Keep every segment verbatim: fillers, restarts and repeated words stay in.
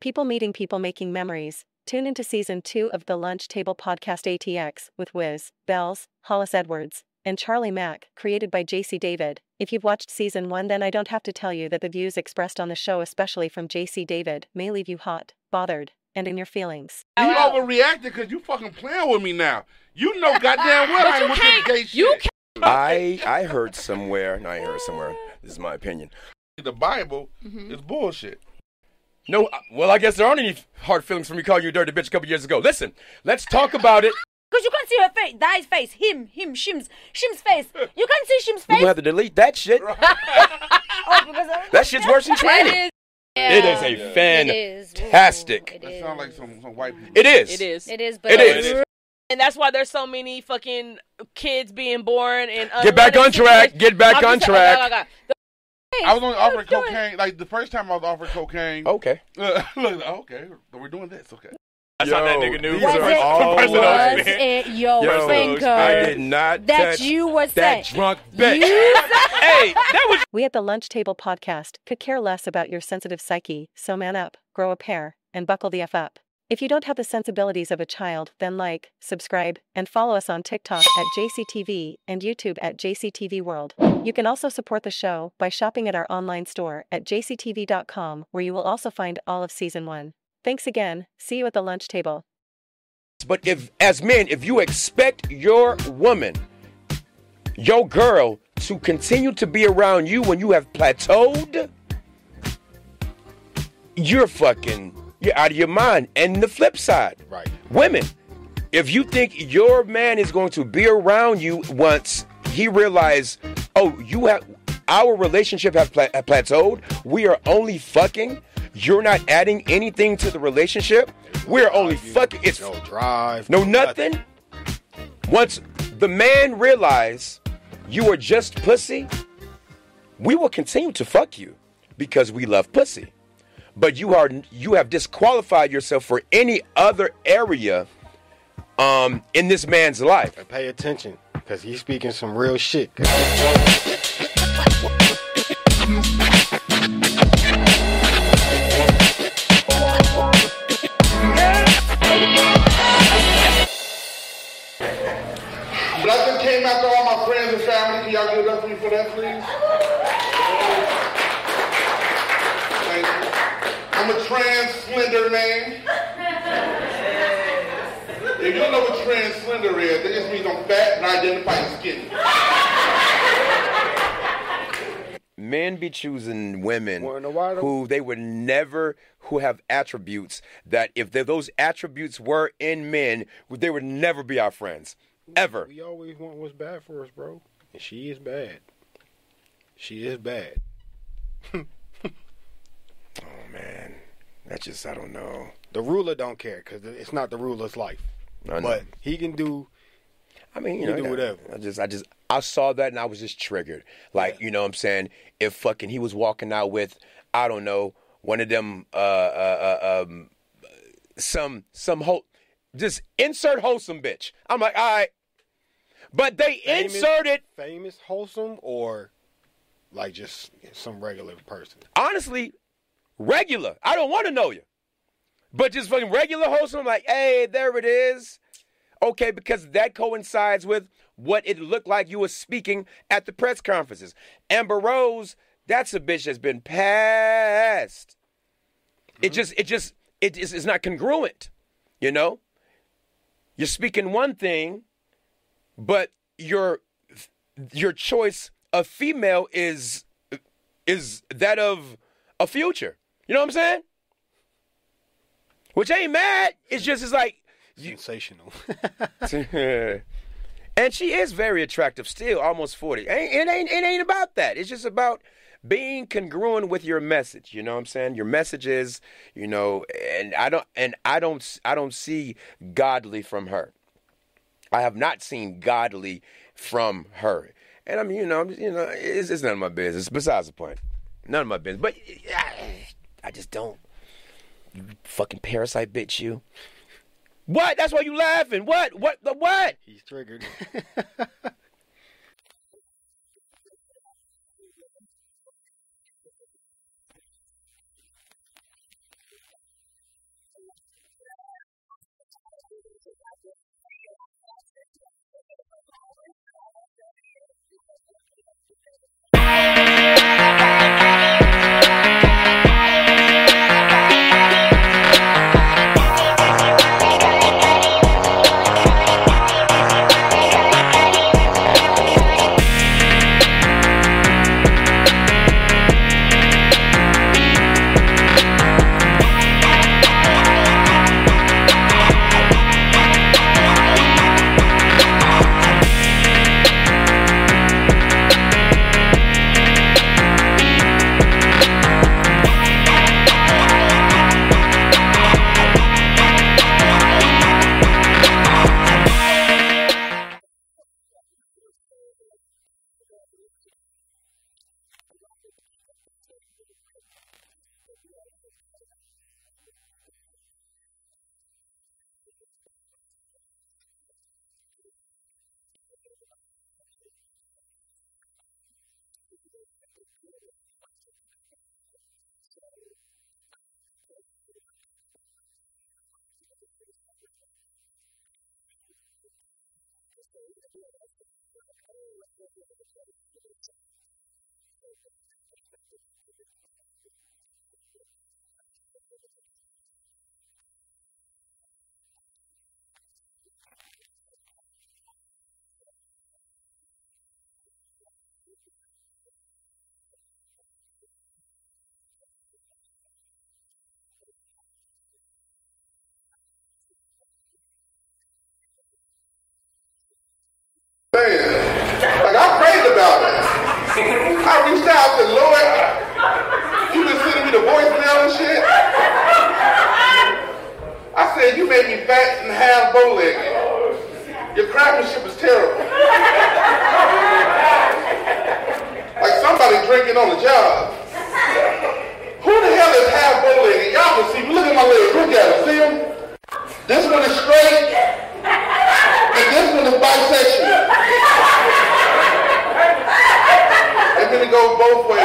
People meeting people making memories. Tune into season two of the Lunch Table Podcast A T X with Wiz, Bells, Hollis Edwards, and Charlie Mack, created by J C David. If you've watched season one, then I don't have to tell you that the views expressed on the show, especially from J C David, may leave you hot, bothered, and in your feelings. You overreacted because you fucking playing with me now. You know goddamn well I ain't with this gay shit. You can't. I I heard somewhere, no, I ain't heard somewhere, this is my opinion. The Bible mm-hmm. is bullshit. No, well, I guess there aren't any hard feelings for me calling you a dirty bitch a couple years ago. Listen, let's talk about it. Because you can't see her face, Dai's face, him, him, Shim's, Shim's face. You can't see Shim's face. We're gonna have to delete that shit. Oh, because of... That shit's worse than training. It is, yeah. It is a yeah. fantastic. It, it sounds like some, some white people. It is. It is. It is. But it is. And that's why there's so many fucking kids being born and get back on track. Get back on track. Oh, God. I was only offered cocaine. Like the first time I was offered cocaine. Okay. Uh, look, okay, we're doing this. Okay. That's Yo, how that nigga knew. Was, it, always, was it your Yo, finger I did not that touch you was that saying? drunk bitch. Hey, that was. We at the Lunch Table Podcast could care less about your sensitive psyche, so man up, grow a pair, and buckle the F up. If you don't have the sensibilities of a child, then like, subscribe, and follow us on TikTok at J C T V and YouTube at J C T V World. You can also support the show by shopping at our online store at j c t v dot com, where you will also find all of season one. Thanks again. See you at the lunch table. But if, as men, if you expect your woman, your girl, to continue to be around you when you have plateaued, you're fucking... You're out of your mind. And the flip side, right? Women, if you think your man is going to be around you once he realizes, oh, you have our relationship have pla- plateaued. We are only fucking. You're not adding anything to the relationship. We're only fucking. It's no drive, no nothing. nothing. Once the man realizes you are just pussy, we will continue to fuck you because we love pussy. But you are you have disqualified yourself for any other area um, in this man's life. And pay attention, because he's speaking some real shit. Black that came after all my friends and family. Can y'all give it up for me for that, please? Thank you. I'm a trans slender man. If you don't know what trans slender is, that just means I'm fat and I identify as skinny. Men be choosing women who they would never, who have attributes that if those attributes were in men, they would never be our friends. Ever. We always want what's bad for us, bro. And she is bad. She is bad. Oh, man. That's just, I don't know. The ruler don't care because it's not the ruler's life. I know. But he can do, I mean, you he know, can do I, whatever. I just, I just, I saw that and I was just triggered. Like, yeah. You know what I'm saying? If fucking he was walking out with, I don't know, one of them, uh, uh, uh um, some, some, ho- just insert wholesome bitch. I'm like, all right. But they famous, inserted. Famous, wholesome, or like just some regular person? Honestly, regular. I don't want to know you. But just fucking regular wholesome, like, hey, there it is. Okay, because that coincides with what it looked like you were speaking at the press conferences. Amber Rose, that's a bitch that's been passed. Mm-hmm. It just, it just, it is it's not congruent, you know? You're speaking one thing, but your your choice of female is is that of a Future. You know what I'm saying? Which ain't mad. It's just, it's like... Sensational. And she is very attractive still, almost forty. It ain't, it ain't, it ain't about that. It's just about being congruent with your message. You know what I'm saying? Your message is, you know, and I don't, and I don't, I don't see godly from her. I have not seen godly from her. And I mean, you know, you know, it's, it's none of my business. Besides the point, none of my business. But I, I just don't. You fucking parasite bitch, you. What? That's why you laughing. What? What? The what? He's triggered. Like, I prayed about it. I reached out to the Lord. You been sending me the voicemail and shit. I said, you made me fat and half bow-legged. Your craftsmanship is terrible. Like somebody drinking on the job. Who the hell is half bow-legged? Y'all can see me. Look at my legs. Look at them. See them? This one is straight. And this one is bisexual. And then it goes both ways.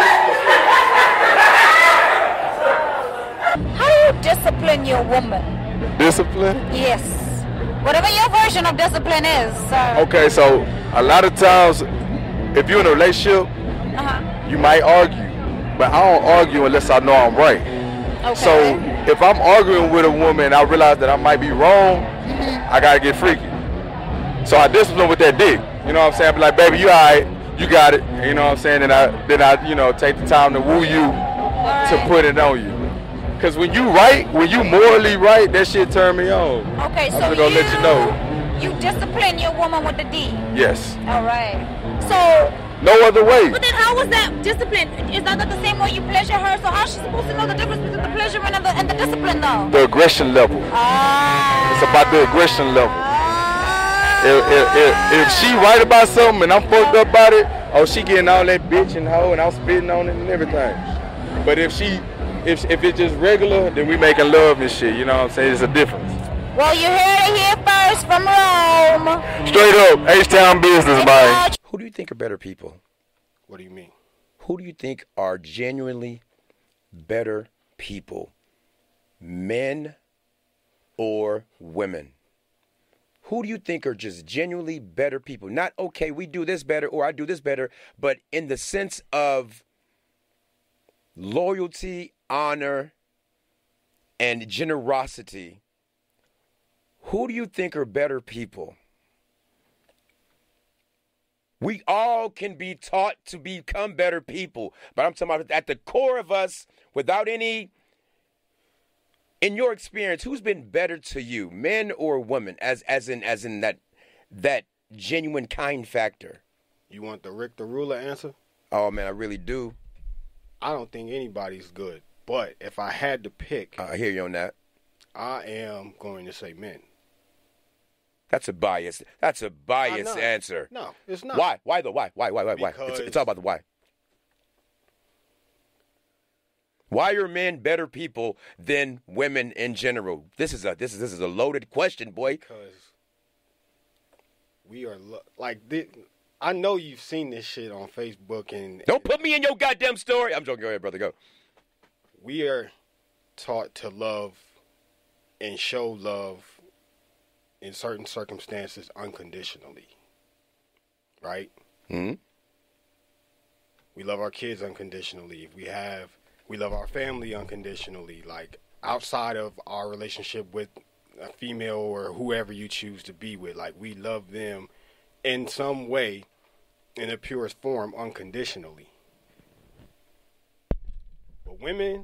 How do you discipline your woman? Discipline? Yes. Whatever your version of discipline is. Uh, Okay, so a lot of times, if you're in a relationship, uh-huh. you might argue. But I don't argue unless I know I'm right. Okay. So if I'm arguing with a woman and I realize that I might be wrong, Mm-hmm. I gotta get freaky. So I discipline with that dick. You know what I'm saying? I be like, baby, you alright, you got it. You know what I'm saying? And I then I, you know, take the time to woo you All to right. put it on you. Cause when you right, when you morally right, that shit turn me on. Okay, so I'm gonna you, let you know. you discipline your woman with the D. Yes. All right. So, No other way. but then how was that discipline? Is that not the same way you pleasure her? So how's she supposed to know the difference between the pleasure and the, and the discipline though? The aggression level. Ah. It's about the aggression level. Ah. If, if, if, if she right about something and I'm fucked up about it, oh, she getting all that bitch and hoe and I'm spitting on it and everything. But if she, if if it's just regular, then we making love and shit. You know what I'm saying? It's a difference. Well, you heard it here first from Rome. Straight up, H-Town business, man. Who do you think are better people? What do you mean? Who do you think are genuinely better people? Men or women? Who do you think are just genuinely better people? Not, okay, we do this better or I do this better, but in the sense of loyalty, honor, and generosity. Who do you think are better people? We all can be taught to become better people, but I'm talking about at the core of us, without any, in your experience, who's been better to you, men or women, as as in as in that that genuine kind factor? You want the Rick the Ruler answer? Oh man, I really do. I don't think anybody's good, but if I had to pick, I hear you on that. I am going to say men. That's a bias. That's a biased know. answer. No, it's not. Why? Why though? Why? Why? Why? Why? Why? It's, Because- it's all about the why. Why are men better people than women in general? This is a this is this is a loaded question, boy. Because we are lo- like thi- I know you've seen this shit on Facebook, and Don't put me in your goddamn story. I'm joking. Go ahead, brother. Go. we are taught to love and show love in certain circumstances unconditionally, right? Hmm. We love our kids unconditionally. If we have, we love our family unconditionally. Like outside of our relationship with a female or whoever you choose to be with, like we love them in some way, in the purest form, unconditionally. But women,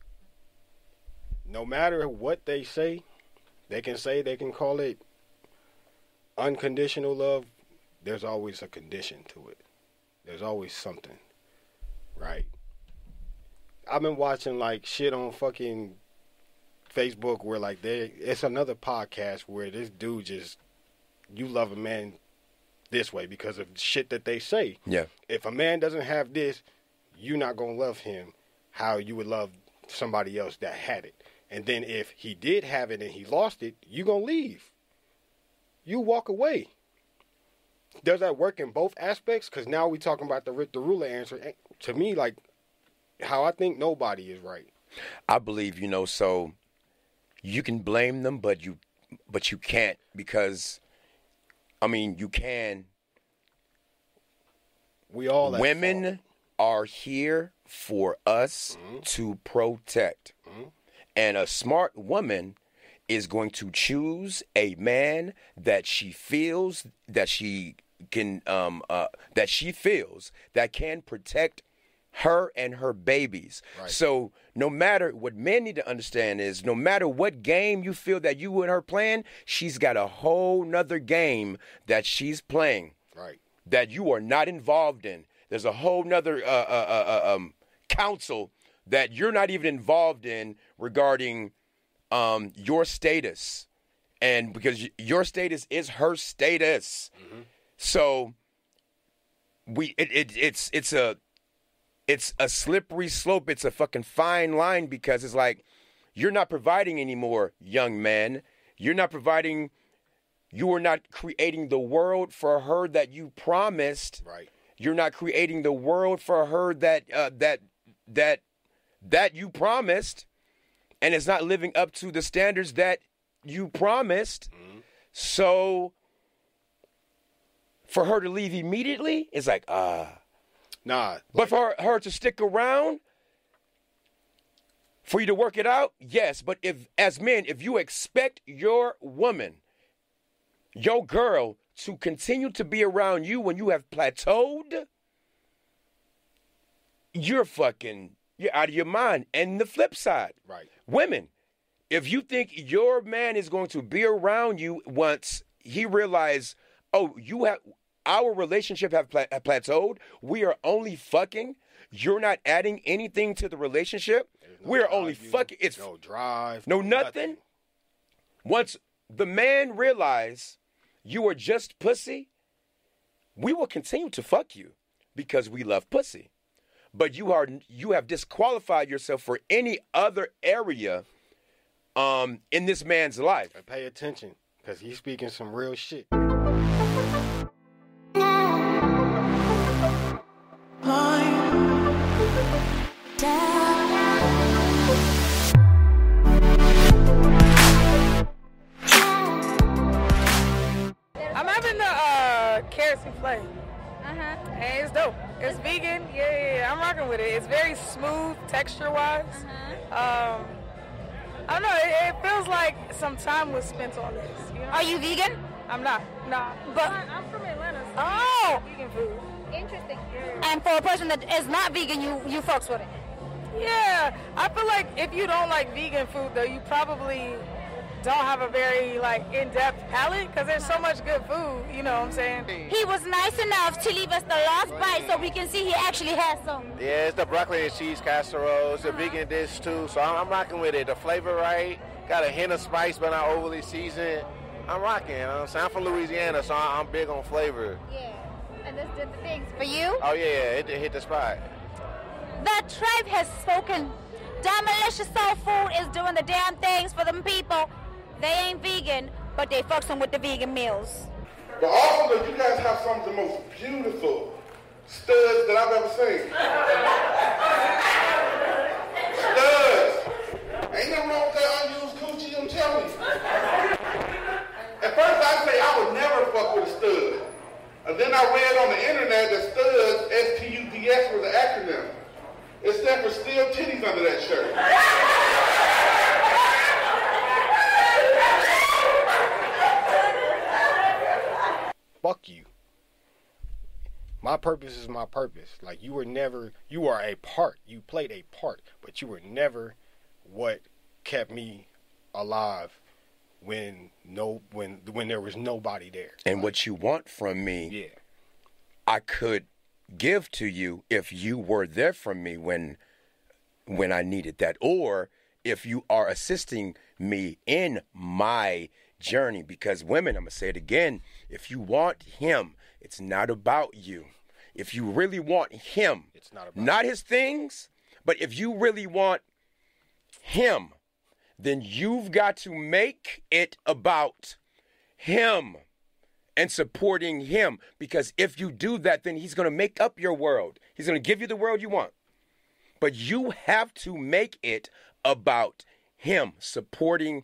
no matter what they say, they can say, they can call it unconditional love. There's always a condition to it. There's always something. Right. I've been watching like shit on fucking Facebook where like they it's another podcast where this dude just you love a man this way because of shit that they say. Yeah. If a man doesn't have this, you're not gonna love him how you would love somebody else that had it. And then if he did have it and he lost it, you gonna leave. You walk away. Does that work in both aspects? Because now we talking about the Rick the Ruler answer. To me, like, how I think nobody is right. I believe, you know, so you can blame them, but you but you can't because, I mean, you can We all at Women fault. are here for us Mm-hmm. to protect. Mm-hmm. And a smart woman is going to choose a man that she feels that she can um uh that she feels that can protect her and her babies. Right. So no matter what men need to understand is no matter what game you feel that you and her playing, she's got a whole nother game that she's playing Right. that you are not involved in. There's a whole nother uh, uh, uh, um, council that you're not even involved in regarding um, your status. And because y- your status is her status. Mm-hmm. So we it, it it's it's a it's a slippery slope. It's a fucking fine line because it's like you're not providing anymore, young man. You're not providing you are not creating the world for her that you promised. Right. You're not creating the world for her that uh, that that that you promised, and it's not living up to the standards that you promised. Mm-hmm. So for her to leave immediately, it's like ah. Nah. But for her, her to stick around, for you to work it out, yes. But if, as men, if you expect your woman, your girl, to continue to be around you when you have plateaued, you're fucking, you're out of your mind. And the flip side, Right. women, if you think your man is going to be around you once he realizes, oh, you have, our relationship have, pla- have plateaued, we are only fucking, you're not adding anything to the relationship, No we're only drive, fucking, it's no drive. no nothing. Once the man realize you are just pussy, we will continue to fuck you because we love pussy. But you are you have disqualified yourself for any other area um, in this man's life. And pay attention, because he's speaking some real shit. I'm having the uh, carrot souffle. Uh-huh. Hey, it's dope. It's vegan. Yeah, yeah, yeah. I'm rocking with it. It's very smooth texture-wise. Um, I don't know. It, it feels like some time was spent on this. You know? Are you vegan? I'm not. Nah. But- I'm from Atlanta. So Oh! vegan food. Interesting. And for a person that is not vegan, you you fucks with it. Yeah. I feel like if you don't like vegan food, though, you probably don't have a very like in-depth palate because there's so much good food. You know what I'm saying? He was nice enough to leave us the last bite so we can see he actually has some. Yeah, it's the broccoli and cheese casserole. It's a vegan dish too, so I'm, I'm rocking with it. The flavor right, got a hint of spice, but not overly seasoned. I'm rocking. You know what I'm saying? I'm from Louisiana, so I'm big on flavor. Yeah, and this did the things for you. Oh yeah, yeah, it hit the spot. The tribe has spoken. Damalicious Soul Food is doing the damn things for them people. They ain't vegan, but they fucks them with the vegan meals. But also, you guys have some of the most beautiful studs that I've ever seen. Studs. Ain't nothing wrong with that unused coochie, I'm telling you. At first I say I would never fuck with a stud. And then I read on the internet that studs, S T U D S, was an acronym. It stands for still titties under that shirt. Fuck you. My purpose is my purpose. Like, you were never, you are a part. You played a part, but you were never what kept me alive when no, when when there was nobody there. And what you want from me, Yeah. I could give to you if you were there for me when when I needed that, or if you are assisting me in my journey. Because women, I'm gonna say it again, if you want him, it's not about you. If you really want him, It's not about not his things, but if you really want him, then you've got to make it about him and supporting him. Because if you do that, then he's going to make up your world. He's going to give you the world you want. But you have to make it about him, supporting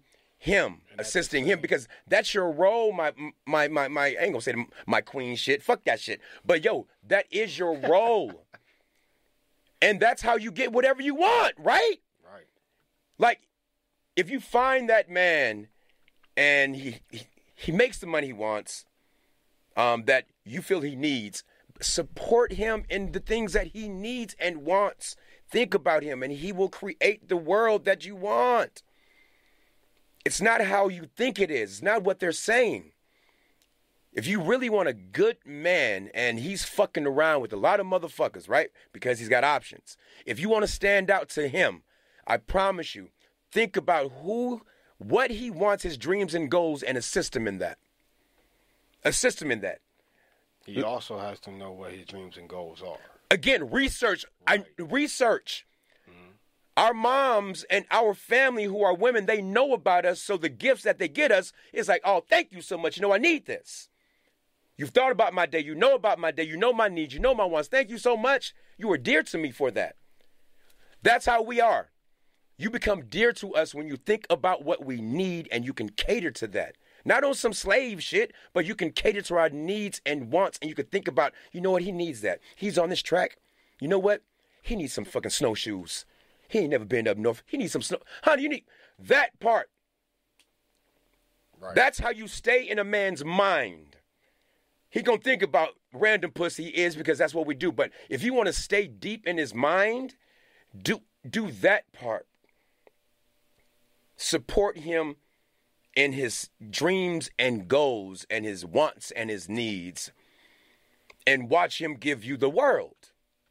him, assisting him, because that's your role, my, my, my, my, I ain't gonna say my queen shit, fuck that shit. But yo, that is your role. And that's how you get whatever you want, right? Right. Like, if you find that man and he, he, he makes the money he wants, um, that you feel he needs, support him in the things that he needs and wants. Think about him and he will create the world that you want. It's not how you think it is. It's not what they're saying. If you really want a good man and he's fucking around with a lot of motherfuckers, right? Because he's got options. If you want to stand out to him, I promise you, think about who, what he wants, his dreams and goals, and assist him in that. Assist him in that. He also has to know what his dreams and goals are. Again, research. Right. I research. Our moms and our family who are women, they know about us, so the gifts that they get us is like, oh, thank you so much. You know, I need this. You've thought about my day. You know about my day. You know my needs. You know my wants. Thank you so much. You are dear to me for that. That's how we are. You become dear to us when you think about what we need and you can cater to that. Not on some slave shit, but you can cater to our needs and wants, and you can think about, you know what, he needs that. He's on this track. You know what? He needs some fucking snowshoes. He ain't never been up north. He needs some snow. Honey, you need that part. Right. That's how you stay in a man's mind. He gonna think about random pussy is because that's what we do. But if you want to stay deep in his mind, do do that part. Support him in his dreams and goals and his wants and his needs, and watch him give you the world.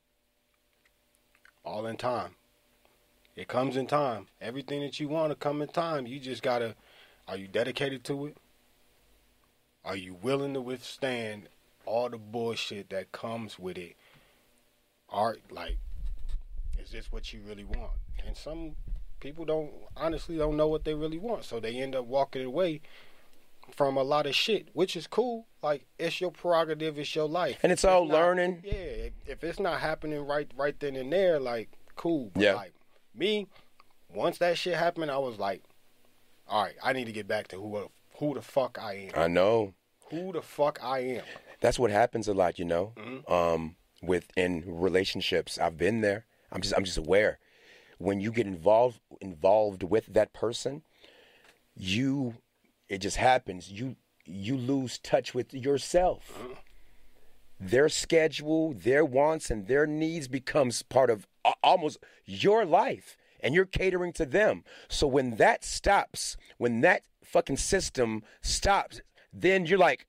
All in time. It comes in time. Everything that you want to come in time. You just gotta, are you dedicated to it? Are you willing to withstand all the bullshit that comes with it? Are, like, is this what you really want? And some people don't, honestly don't know what they really want. So they end up walking away from a lot of shit, which is cool. Like, it's your prerogative, it's your life. And it's all learning. Yeah, if, if it's not happening right right then and there, like, cool. But yeah. Like, me, once that shit happened, I was like, all right, I need to get back to who who the fuck I am. I know. Who the fuck I am. That's what happens a lot, you know, mm-hmm. um, within relationships. I've been there. I'm just I'm just aware. When you get involved involved with that person, you it just happens. You you lose touch with yourself. Mm-hmm. Their schedule, their wants, and their needs becomes part of almost your life, and you're catering to them. So when that stops, when that fucking system stops, then you're like,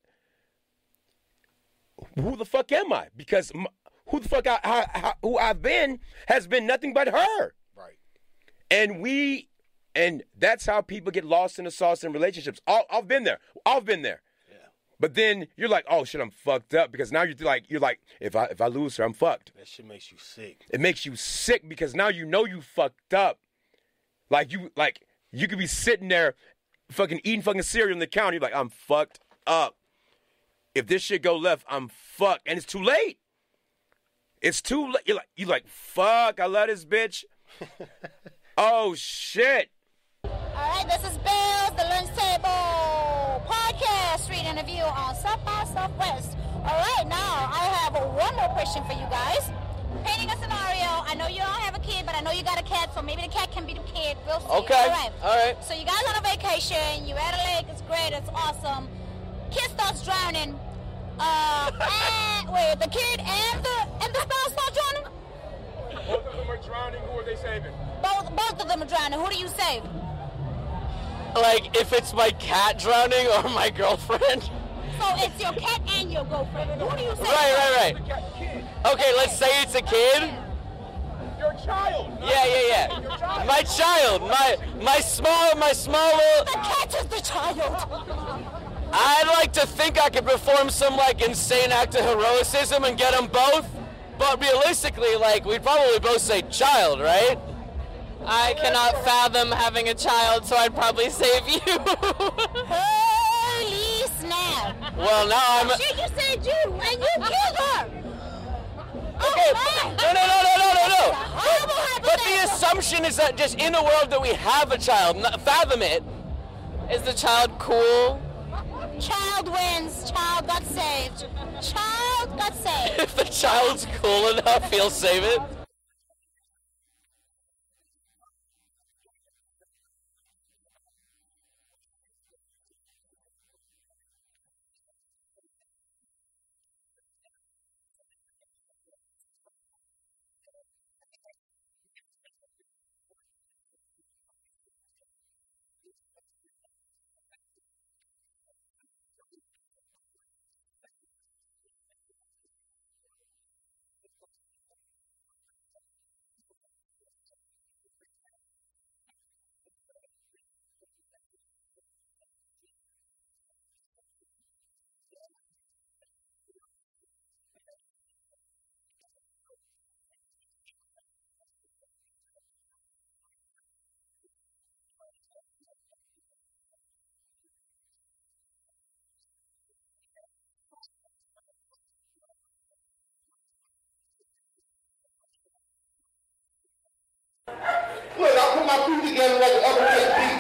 who the fuck am I? Because m- who the fuck I, I, I, who I've been has been nothing but her. Right. And we, and that's how people get lost in the sauce in relationships. I'll, I've been there. I've been there. But then you're like, oh shit, I'm fucked up, because now you're like, you're like, if I if I lose her, I'm fucked. That shit makes you sick. It makes you sick because now you know you fucked up. Like you like you could be sitting there, fucking eating fucking cereal on the counter. You're like, I'm fucked up. If this shit go left, I'm fucked, and it's too late. It's too late. You're like, you're like, fuck, I love this bitch. Oh shit. All right, this is Bill's The Lunch Table Podcast Street interview on South by Southwest. All right, now I have one more question for you guys. Painting a scenario. I know you don't have a kid, but I know you got a cat, so maybe the cat can be the kid. We'll see. Okay. All right. All right. So you guys on a vacation. You're at a lake. It's great. It's awesome. Kid starts drowning. Uh, and, wait, the kid and the and the spouse start drowning? Both of them are drowning. Who are they saving? Both both of them are drowning. Who do you save? Like, if it's my cat drowning or my girlfriend. So it's your cat and your girlfriend. Who do you save? Right, right, right. Okay, let's say it's a kid. Your child. Yeah, yeah, yeah. My child, my my small, my small little. The cat is the child. I'd like to think I could perform some like insane act of heroicism and get them both, but realistically, like we'd probably both say child, right? I cannot fathom having a child, so I'd probably save you. Holy snap! Well, now I'm. Shit, you said you and you killed her. Okay, Oh, no, no, no, no, no, no, no. Horrible But, but the assumption is that just in a world that we have a child, not fathom it, Is the child cool? Child wins. Child got saved. Child got saved. If the child's cool enough, he'll save it. Look, I put my feet together like an uppercut beat.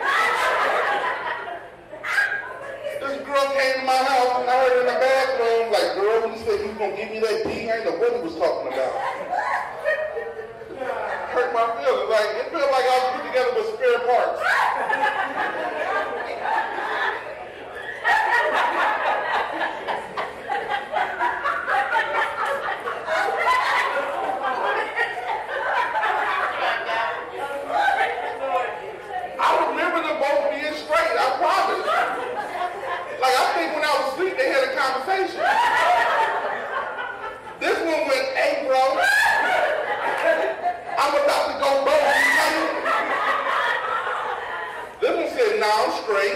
This girl came to my house and I heard her in the bathroom, like, girl, when you said you was going to give me that D, I ain't know what he was talking about. Hurt my feelings. Like, it felt like I was put together with spare parts. Conversation. This one went, hey bro, I'm about to go both. This one said, nah, I'm straight.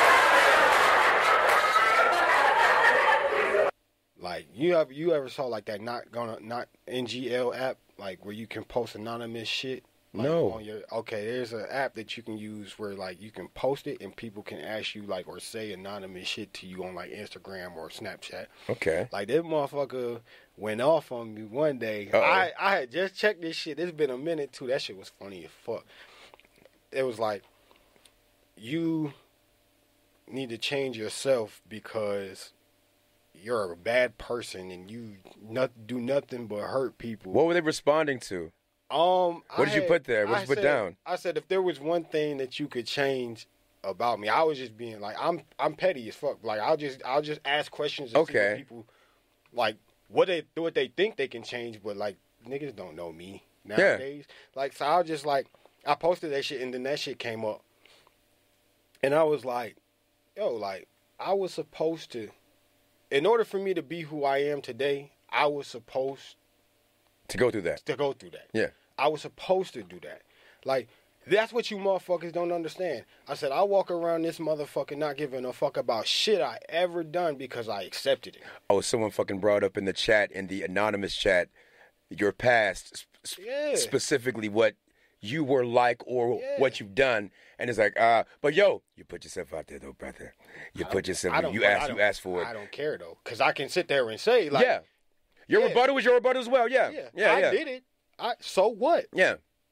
Like you ever you ever saw like that not gonna not N G L app, like where you can post anonymous shit? Like, no. On your, okay, there's an app that you can use where like you can post it and people can ask you like or say anonymous shit to you on like Instagram or Snapchat. Okay. Like that motherfucker went off on me one day. Uh-oh. I I had just checked this shit. It's been a minute too. That shit was funny as fuck. It was like you need to change yourself because you're a bad person and you not do nothing but hurt people. What were they responding to? Um, what I did had, you put there? What did you put said, down? I said if there was one thing that you could change about me, I was just being like, I'm I'm petty as fuck. Like I'll just I'll just ask questions. And okay. See what people like what they what they think they can change, but like niggas don't know me nowadays. Yeah. Like so, I was just like I posted that shit and then that shit came up, and I was like, yo, like I was supposed to, in order for me to be who I am today, I was supposed. To go through that. To go through that. Yeah. I was supposed to do that. Like, that's what you motherfuckers don't understand. I said, I walk around this motherfucker not giving a fuck about shit I ever done because I accepted it. Oh, someone fucking brought up in the chat, in the anonymous chat, your past, sp- yeah. specifically what you were like or yeah. what you've done. And it's like, uh, but yo, you put yourself out there though, brother. You put yourself, you asked, you asked for it. I don't care though, because I can sit there and say, like, yeah. Your yeah. rebuttal was your rebuttal as well, yeah. Yeah, yeah, I yeah. did it. I So what? Yeah.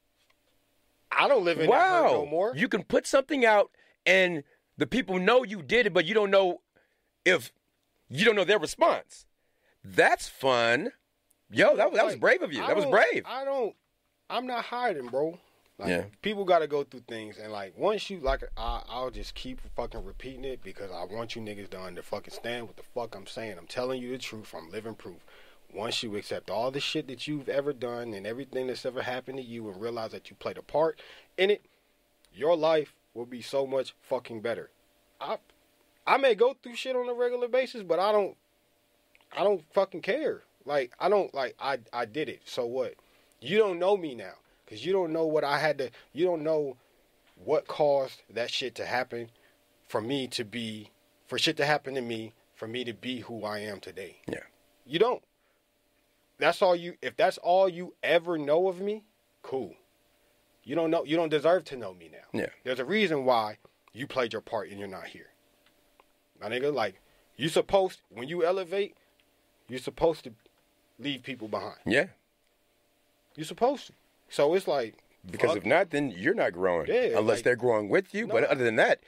I don't live in wow. that hurt no more. You can put something out and the people know you did it, but you don't know if, you don't know their response. That's fun. Yo, that, that like, was brave of you. I that was brave. I don't, I'm not hiding, bro. Like, yeah. People got to go through things, and like once you like, I, I'll just keep fucking repeating it because I want you niggas to under fucking stand what the fuck I'm saying. I'm telling you the truth. I'm living proof. Once you accept all the shit that you've ever done and everything that's ever happened to you and realize that you played a part in it, your life will be so much fucking better. I, I may go through shit on a regular basis, but I don't, I don't fucking care. Like I don't like I, I did it. So what? You don't know me now. Because you don't know what I had to, you don't know what caused that shit to happen for me to be, for shit to happen to me, for me to be who I am today. Yeah. You don't. That's all you, if that's all you ever know of me, cool. You don't know, you don't deserve to know me now. Yeah. There's a reason why you played your part and you're not here. My nigga, like, you supposed, when you elevate, you're supposed to leave people behind. Yeah. You're supposed to. So it's like, because fuck. If not, then you're not growing. Yeah, unless like, they're growing with you. No. But other than that,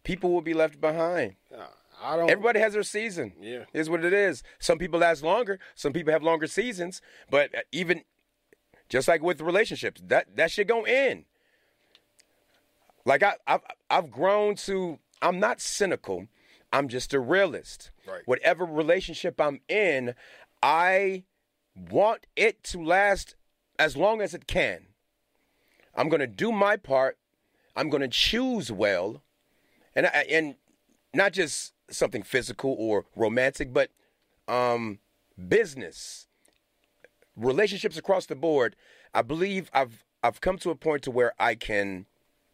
people will be left behind. Uh, I don't. Everybody has their season. Yeah. Is what it is. Some people last longer. Some people have longer seasons. But even, just like with relationships, that, that shit gonna end. Like, I, I've, I've grown to, I'm not cynical. I'm just a realist. Right. Whatever relationship I'm in, I want it to last as long as it can. I'm going to do my part. I'm going to choose well. And I, and not just something physical or romantic, but um, business, relationships across the board. I believe I've I've come to a point to where I can,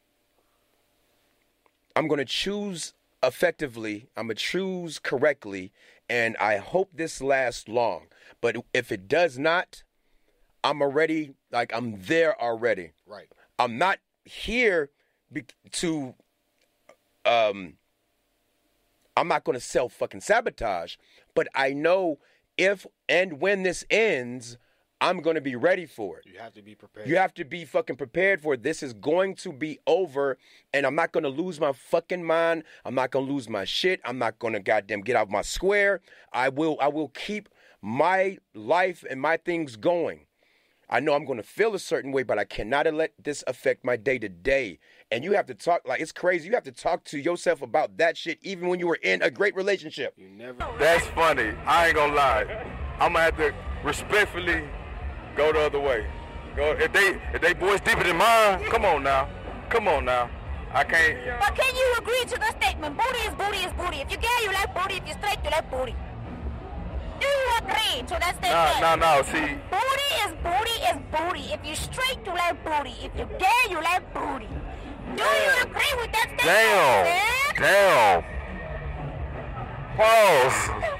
I'm going to choose effectively, I'm going to choose correctly, and I hope this lasts long. But if it does not, I'm already, like, I'm there already. Right. I'm not here be- to, um, I'm not going to self-fucking sabotage, but I know if and when this ends, I'm going to be ready for it. You have to be prepared. You have to be fucking prepared for it. This is going to be over, and I'm not going to lose my fucking mind. I'm not going to lose my shit. I'm not going to goddamn get out my square. I will I will keep my life and my things going. I know I'm going to feel a certain way, but I cannot let this affect my day-to-day. And you have to talk, like, it's crazy. You have to talk to yourself about that shit even when you were in a great relationship. You never. That's funny. I ain't gonna lie. I'm gonna have to respectfully go the other way. Go if they if they boys deeper than mine. Come on now, come on now. I can't. But can you agree to the statement? Booty is booty is booty. If you're gay, you like booty. If you're straight, you like booty. Do you agree to that statement? No, no, no. See. Booty is booty is booty. If you're straight, you like booty. If you're gay, you like booty. Do you agree with that statement? Damn. Damn. Pause.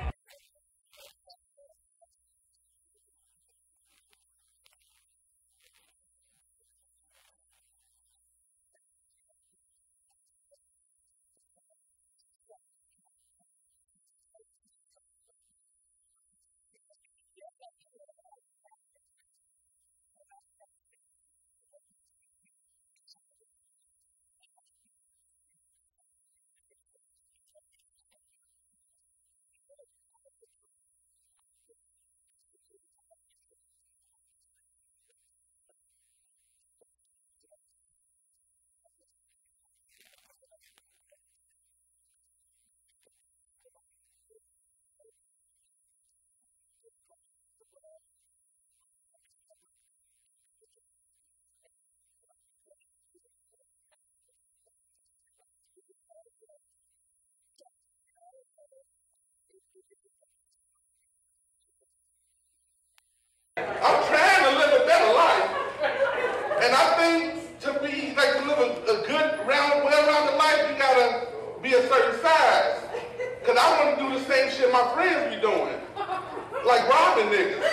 I'm trying to live a better life. And I think to be, like, to live a, a good, round, well-rounded life, you gotta be a certain size. Because I want to do the same shit my friends be doing. Like robbing niggas.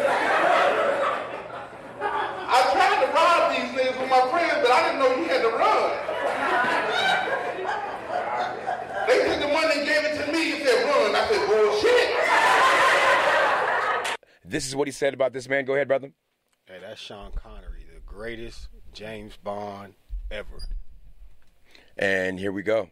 I tried to rob these niggas with my friends, but I didn't know you had to run. They took the money and gave it to me and said, run. I said, bullshit. This is what he said about this man. Go ahead, brother. Hey, that's Sean Connery, the greatest James Bond ever. And here we go.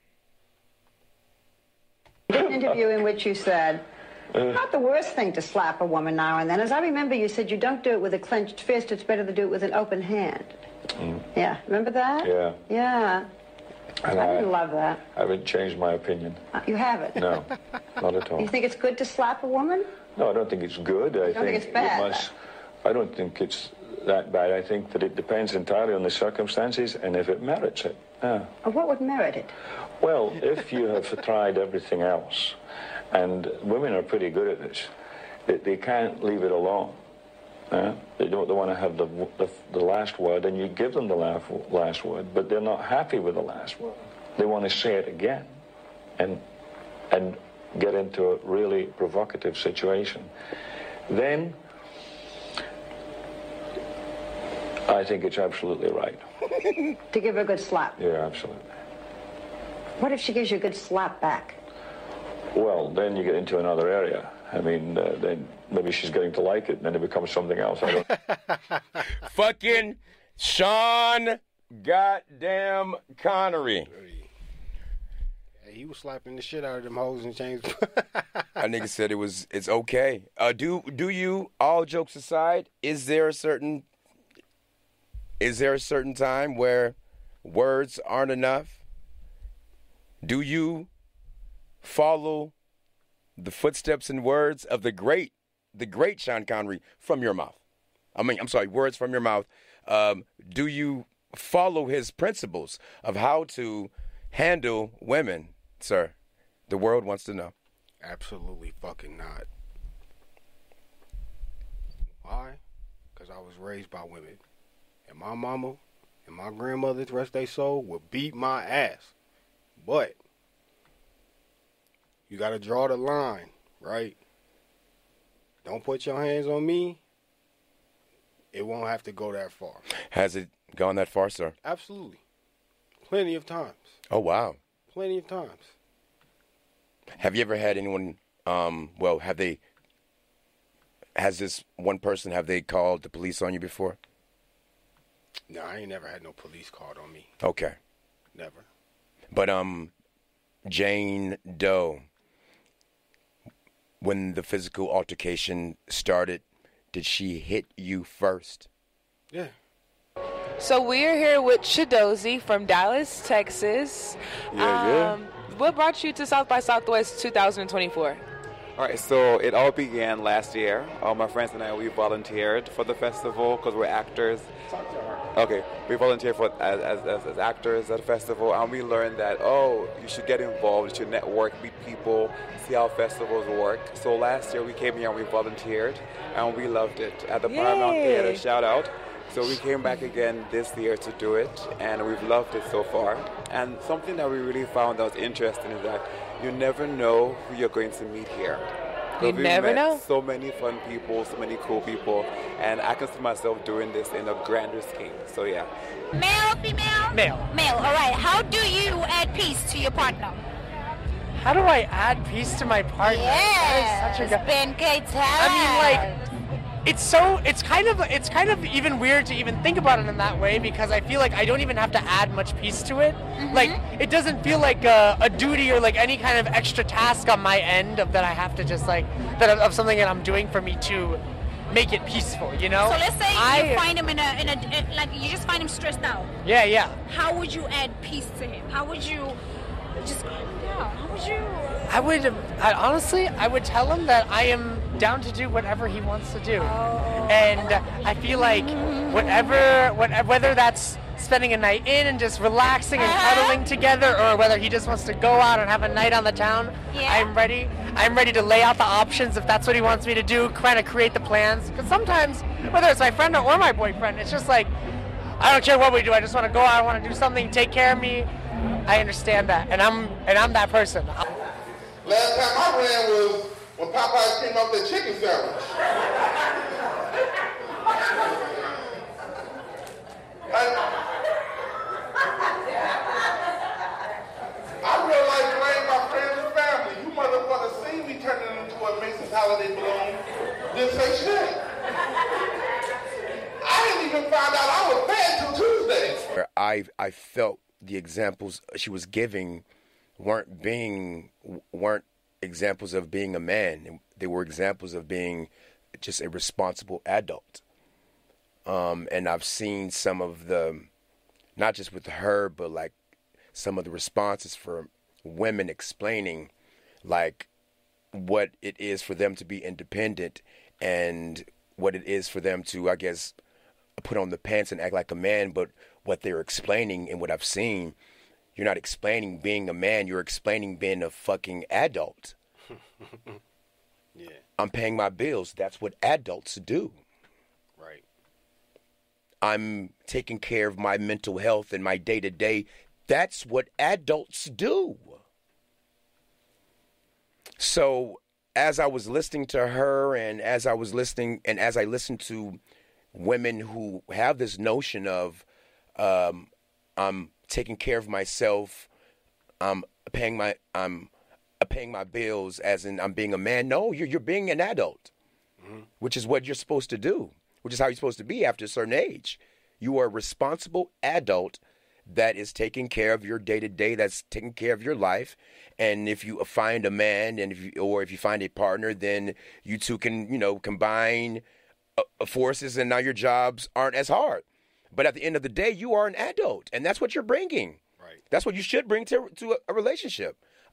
An interview in which you said, not the worst thing to slap a woman now and then. As I remember, you said you don't do it with a clenched fist. It's better to do it with an open hand. Mm. Yeah, remember that? Yeah. Yeah. And I I didn't love that. I haven't changed my opinion. Uh, you haven't? No, not at all. You think it's good to slap a woman? No, I don't think it's good. I You don't think it's bad? it must. I don't think it's that bad. I think that it depends entirely on the circumstances and if it merits it. Yeah. Or what would merit it? Well, if you have tried everything else, and women are pretty good at this, they, they can't leave it alone. Uh, they don't they want to have the, the the last word, and you give them the last, last word, but they're not happy with the last word. They want to say it again, and and get into a really provocative situation. Then I think it's absolutely right. To give her a good slap. Yeah, absolutely. What if she gives you a good slap back? Well, then you get into another area. I mean, uh, then maybe she's getting to like it, and then it becomes something else. I don't. Fucking Sean goddamn Connery. he was slapping the shit out of them hoes and chains. A nigga said it was. It's okay. Uh, do do you? All jokes aside, is there a certain? Is there a certain time where words aren't enough? Do you follow the footsteps and words of the great, the great Sean Connery from your mouth? I mean, I'm sorry, words from your mouth. Um, do you follow his principles of how to handle women, sir? The world wants to know. Absolutely fucking not. Why? Because I was raised by women. And my mama and my grandmother, the rest of their soul, would beat my ass. But you got to draw the line, right? Don't put your hands on me. It won't have to go that far. Has it gone that far, sir? Absolutely. Plenty of times. Oh, wow. Plenty of times. Have you ever had anyone, um, well, have they, has this one person, have they called the police on you before? No, I ain't never had no police called on me. Okay. Never. But, um, Jane Doe, when the physical altercation started, did she hit you first? Yeah. So we're here with Shadozi from Dallas, Texas. Yeah, yeah. Um, what brought you to South by Southwest twenty twenty-four? All right, so it all began last year. All my friends and I, we volunteered for the festival because we're actors. Okay, we volunteered for as, as, as actors at the festival, and we learned that, oh, you should get involved, you should network, meet people, see how festivals work. So last year we came here and we volunteered, and we loved it. At the Yay. Paramount Theater, shout out. So we came back again this year to do it, and we've loved it so far. And something that we really found that was interesting is that you never know who you're going to meet here. You We've never met know. So many fun people, so many cool people, and I can see myself doing this in a grander scheme. So yeah. Male, female? Male. Male, all right. How do you add peace to your partner? How do I add peace to my partner? That is such a good. Ben K. I mean, like, it's so it's kind of it's kind of even weird to even think about it in that way, because I feel like I don't even have to add much peace to it. Mm-hmm. Like, it doesn't feel like a, a duty or like any kind of extra task on my end of that I have to just like that of something that I'm doing for me to make it peaceful, you know? So let's say I, you find him in a, in a, in, like, you just find him stressed out. Yeah, yeah. How would you add peace to him? How would you just calm him down? How would you? I would, I, honestly, I would tell him that I am down to do whatever he wants to do. Oh. And I feel like whatever, whatever, whether that's spending a night in and just relaxing and Uh-huh. cuddling together, or whether he just wants to go out and have a night on the town, Yeah. I'm ready. I'm ready to lay out the options if that's what he wants me to do, kind of create the plans. Because sometimes, whether it's my friend or my boyfriend, it's just like, I don't care what we do. I just want to go out. I want to do something, take care of me. I understand that, and I'm and I'm that person. Last time I ran was when Popeyes came out with their chicken sandwich. I, I realized you ain't my friends and family. You motherfuckers see me turning into a Macy's holiday balloon. Didn't say shit. I didn't even find out I was fat till Tuesday. I I felt the examples she was giving weren't being weren't examples of being a man. They were examples of being just a responsible adult. Um, and I've seen some of the, not just with her, but like some of the responses for women explaining like what it is for them to be independent and what it is for them to, I guess, put on the pants and act like a man. But what they're explaining and what I've seen, you're not explaining being a man, you're explaining being a fucking adult. Yeah. I'm paying my bills. That's what adults do. Right. I'm taking care of my mental health and my day-to-day. That's what adults do. So as I was listening to her and as I was listening and as I listened to women who have this notion of um, I'm taking care of myself, I'm paying my I'm paying my bills as in I'm being a man. No, you're you're being an adult, mm-hmm. which is what you're supposed to do, which is how you're supposed to be after a certain age. You are a responsible adult that is taking care of your day to day, that's taking care of your life. And if you find a man, and if you, or if you find a partner, then you two can, you know, combine uh, forces, and now your jobs aren't as hard. But at the end of the day, you are an adult, and that's what you're bringing. Right. That's what you should bring to to a, a relationship.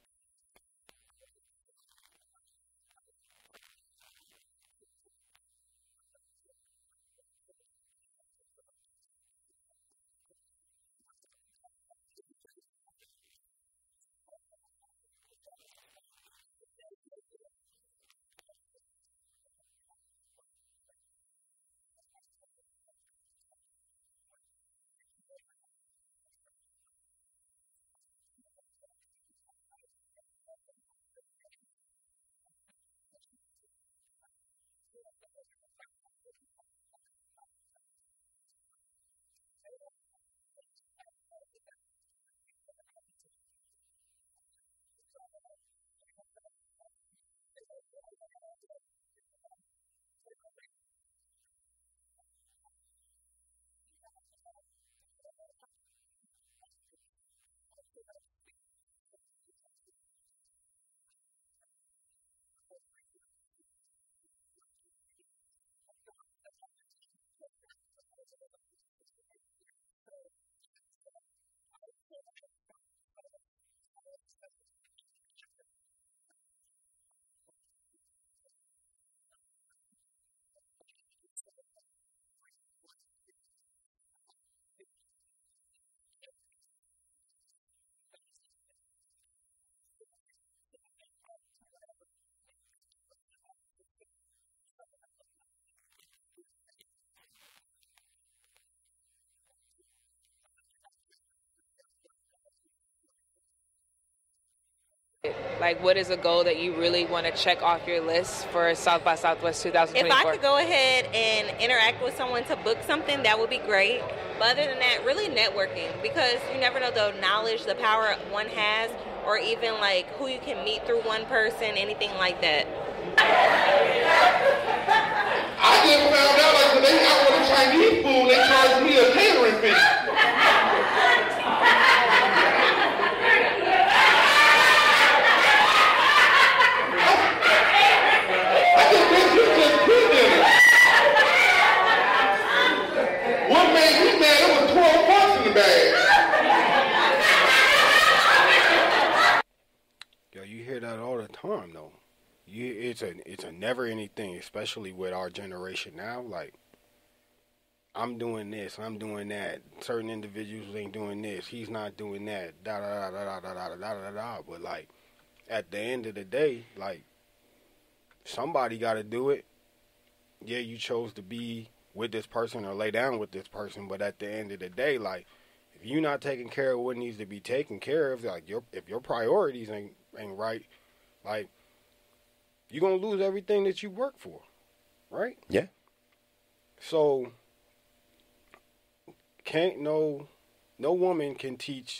Like, what is a goal that you really want to check off your list for South by Southwest twenty twenty-four? If I could go ahead and interact with someone to book something, that would be great. But other than that, really networking, because you never know the knowledge, the power one has, or even like who you can meet through one person, anything like that. I just found out like when they I order Chinese food, they charge me a catering fee. What made me mad? It was twelve bucks in the bag. Yo, you hear that all the time, though. You, it's a, it's a never-ending thing, especially with our generation now. Like, I'm doing this, I'm doing that. Certain individuals ain't doing this. He's not doing that. Da da da da da da da da da da. But like, at the end of the day, like, somebody got to do it. Yeah, you chose to be with this person or lay down with this person, but at the end of the day, like, if you're not taking care of what needs to be taken care of, like, your if your priorities ain't ain't right, like, you're gonna lose everything that you work for, right? Yeah. So, can't no no woman can teach.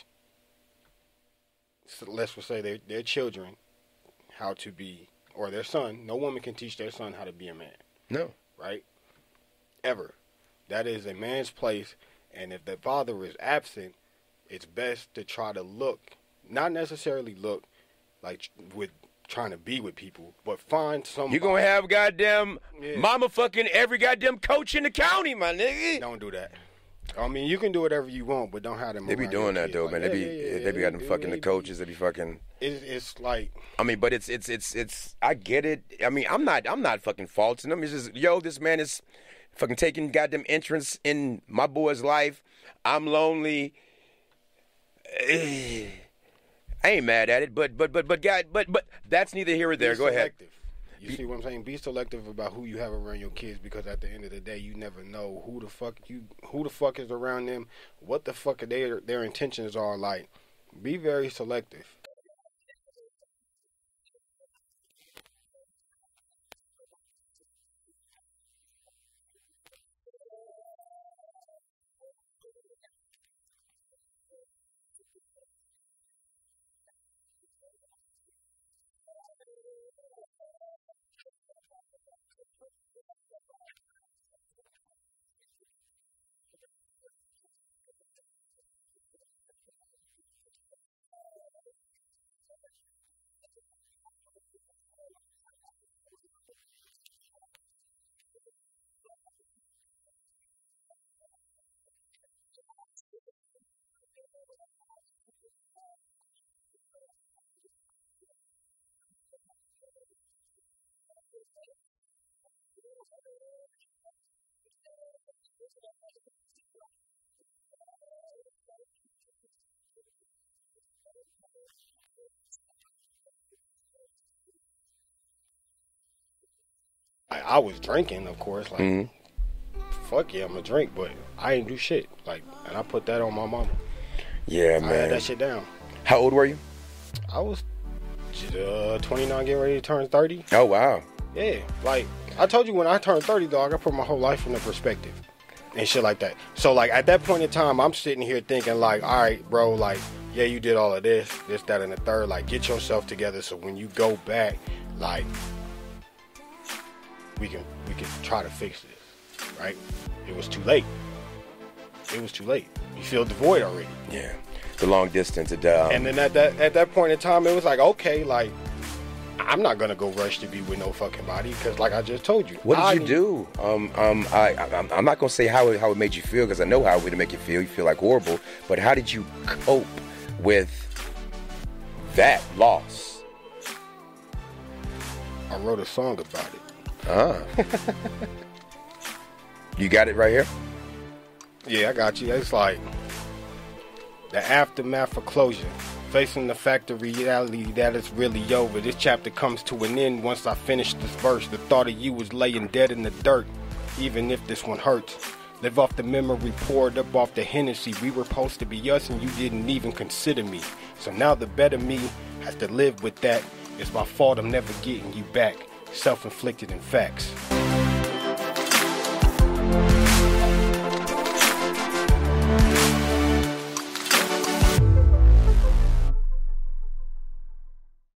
So let's just say their their children how to be, or their son. No woman can teach their son how to be a man. No. Right? Ever. That is a man's place, and if the father is absent, it's best to try to look, not necessarily look like with trying to be with people, but find somebody. You're going to have goddamn Yeah. mama fucking every goddamn coach in the county, my nigga. Don't do that. I mean, you can do whatever you want, but don't have them. They be around your doing that kids. though, Like, man. yeah, They be yeah, yeah, they be yeah, got them yeah, fucking yeah, the coaches. They be fucking. It's, it's like. I mean, but it's it's it's it's. I get it. I mean, I'm not I'm not fucking faulting them. It's just, yo, this man is fucking taking goddamn entrance in my boy's life. I'm lonely. I ain't mad at it, but but but but God, but but that's neither here or there. Be Go ahead. selective. You see what I'm saying? Be selective about who you have around your kids, because at the end of the day, you never know who the fuck you who the fuck is around them, what the fuck are their their intentions are. Like, be very selective. I, I was drinking, of course. Like, Mm-hmm. fuck yeah, I'm gonna drink, but I ain't do shit. Like, and I put that on my mama. Yeah, I man. had that shit down. How old were you? I was uh, twenty-nine, getting ready to turn thirty. Oh, wow. Yeah, like, I told you when I turned thirty, dog, I put my whole life into perspective and shit like that. So, like, at that point in time, I'm sitting here thinking, like, all right, bro, like, yeah, you did all of this, this, that, and the third. Like, get yourself together so when you go back, like, we can we can try to fix this, right? It was too late. It was too late. You filled the void already. Yeah, the long distance. It, um, and then at that at that point in time, it was like, okay, like, I'm not gonna go rush to be with no fucking body because, like I just told you, what did I you need- do? Um, um, I, I, I'm not gonna say how it, how it made you feel because I know how it would make you feel. You feel like horrible, but how did you cope with that loss? I wrote a song about it. Ah, you got it right here. Yeah, I got you. It's like the aftermath of closure. Facing the fact of reality that it's really over. This chapter comes to an end once I finish this verse. The thought of you was laying dead in the dirt, even if this one hurts. Live off the memory poured up off the Hennessy. We were supposed to be us and you didn't even consider me. So now the better me has to live with that. It's my fault I'm never getting you back. Self-inflicted in facts.